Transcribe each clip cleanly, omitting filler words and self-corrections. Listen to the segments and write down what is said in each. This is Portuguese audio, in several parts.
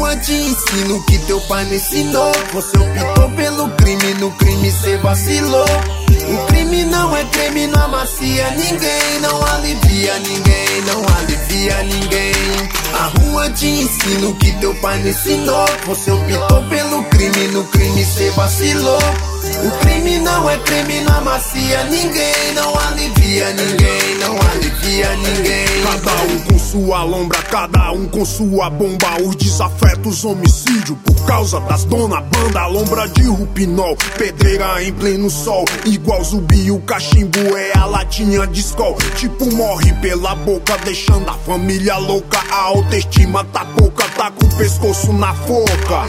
rua te ensino que teu pai não ensinou. Você optou pelo crime, no crime cê vacilou. O crime não é crime, não amacia ninguém, não alivia ninguém, não alivia ninguém. A rua te ensino que teu pai não ensinou. Você optou pelo crime, no crime cê vacilou. O crime não é crime, não amacia ninguém, não alivia ninguém, não alivia ninguém. Cada um com sua lombra, cada um com sua bomba. Os desafetos, homicídio por causa das dona banda. Lombra de rupinol, pedreira em pleno sol. Igual zumbi, o cachimbo é a latinha de escol. Tipo morre pela boca, deixando a família louca. A autoestima tá pouca, tá com o pescoço na foca.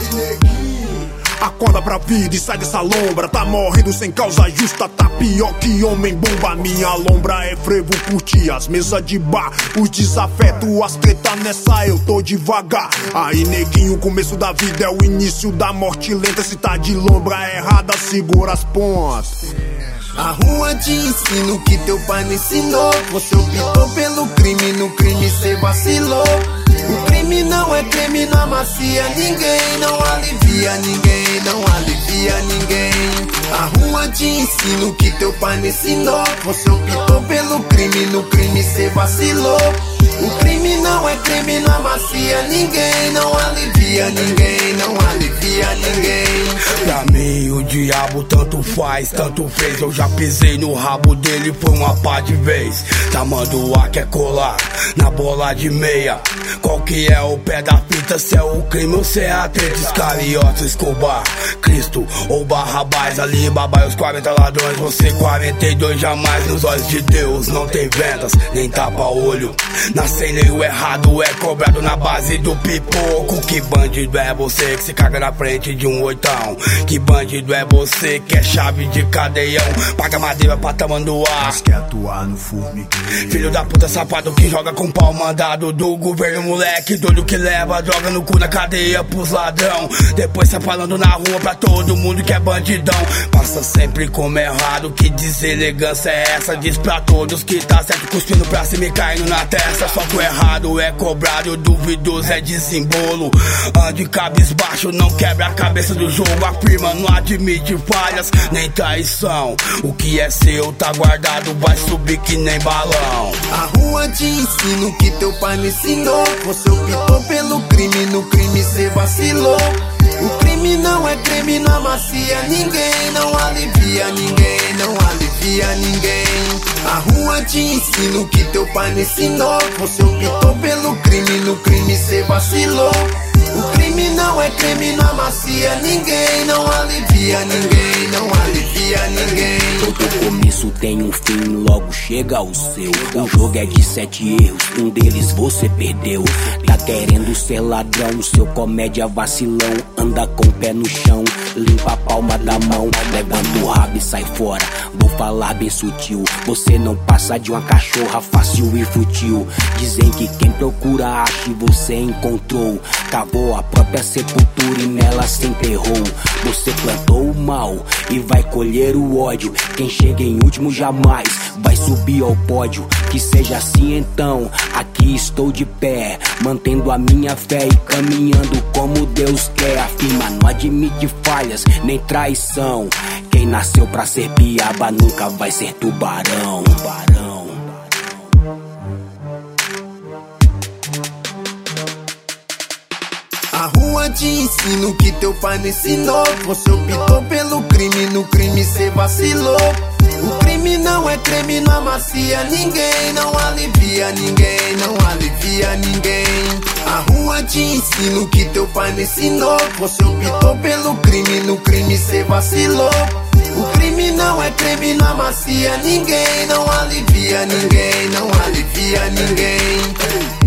Acorda pra vida e sai dessa lombra. Tá morrendo sem causa justa, tá pior que homem bomba. Minha lombra é frevo por ti, as mesas de bar, os desafetos, as treta nessa eu tô devagar. Aí neguinho, o começo da vida é o início da morte lenta. Se tá de lombra errada, segura as pontas. A rua te ensino que teu pai não ensinou. Você optou pelo crime, no crime cê vacilou. O crime não é crime, não amacia ninguém, não alivia ninguém, não alivia ninguém. A rua te ensino que teu pai não ensinou. Você optou pelo crime, no crime cê vacilou. O crime não é crime, não amacia ninguém, não alivia ninguém, não alivia ninguém. Pra mim o diabo tanto faz, tanto fez. Eu já pisei no rabo dele, foi uma pá de vez. Tá mandoá quer colar na bola de meia. Qual que é o pé da fita? Se é o crime ou se é a treta? Iscariotes, Escobar, Cristo ou Barrabás. Ali babai os 40 ladrões, você 42 jamais. Nos olhos de Deus não tem vendas, nem tapa-olho. Na cena o errado é cobrado na base do pipoco. Que bandido é você que se caga na frente de um oitão? Que bandido é você que é chave de cadeião? Paga madeira pra tamanduá, mas quer atuar no formigueiro. Filho da puta safado que joga com pau mandado do governo. Moleque doido que leva droga no cu na cadeia pros ladrão. Depois sai falando na rua pra todo mundo que é bandidão. Passa sempre como errado, que deselegância é essa? Diz pra todos que tá certo, cuspindo pra cima e caindo na testa. Só que o errado é cobrado, o duvidoso é desimbolo. Ande cabisbaixo, não quebra a cabeça do jogo. Afirma, não admite falhas, nem traição. O que é seu tá guardado, vai subir que nem balão. A rua te ensino que teu pai não ensinou. Você optou pelo crime, no crime cê vacilou. O crime não é crime, não amacia ninguém, não alivia ninguém, não alivia ninguém. A rua te ensino que teu pai não ensinou. Você optou pelo crime, no crime cê vacilou. O crime não é crime, não amacia ninguém, não alivia ninguém, não alivia ninguém. Todo começo tem um fim, logo chega o seu. O jogo é de 7 erros, um deles você perdeu. Tá querendo ser ladrão, seu comédia vacilão. Anda com o pé no chão, limpa a palma da mão. Levanta o rabo e sai fora, vou falar bem sutil. Você não passa de uma cachorra fácil e fútil. Dizem que quem procura acha e você encontrou. Cavou a própria sepultura e nela se enterrou. Você plantou o mal e vai colher o ódio. Quem chega em último jamais vai subir ao pódio. Que seja assim então, aqui estou de pé, mantendo a minha fé e caminhando como Deus quer. Afirma, não admite falhas nem traição. Quem nasceu pra ser piaba nunca vai ser tubarão. A rua te ensino que teu pai não ensinou. Você optou pelo crime, no crime cê vacilou. O crime não é crime, não amacia ninguém, não alivia ninguém, não alivia ninguém. A rua te ensino que teu pai não ensinou. Você optou pelo crime, no crime cê vacilou. O crime não é crime, não amacia ninguém, não alivia ninguém, não alivia ninguém.